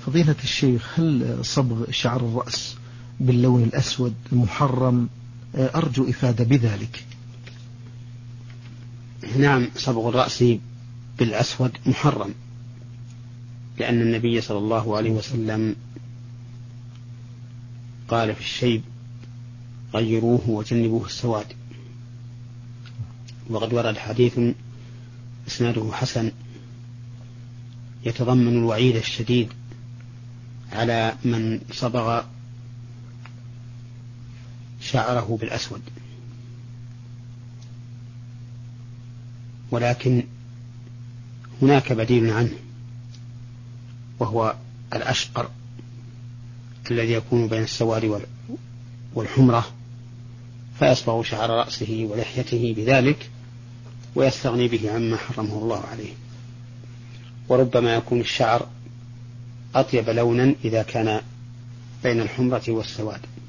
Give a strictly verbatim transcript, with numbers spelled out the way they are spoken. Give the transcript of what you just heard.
فضيلة الشيخ، هل صبغ شعر الرأس باللون الأسود محرم؟ أرجو إفادة بذلك. نعم، صبغ الرأس بالأسود محرم، لأن النبي صلى الله عليه وسلم قال في الشيب: غيروه وجنبوه السواد. وقد ورد حديث إسناده حسن يتضمن الوعيد الشديد على من صبغ شعره بالأسود. ولكن هناك بديل عنه، وهو الأشقر الذي يكون بين السواد والحمرة، فيصبغ شعر رأسه ولحيته بذلك ويستغني به عما حرمه الله عليه. وربما يكون الشعر أطيب لونا إذا كان بين الحمرة والسواد.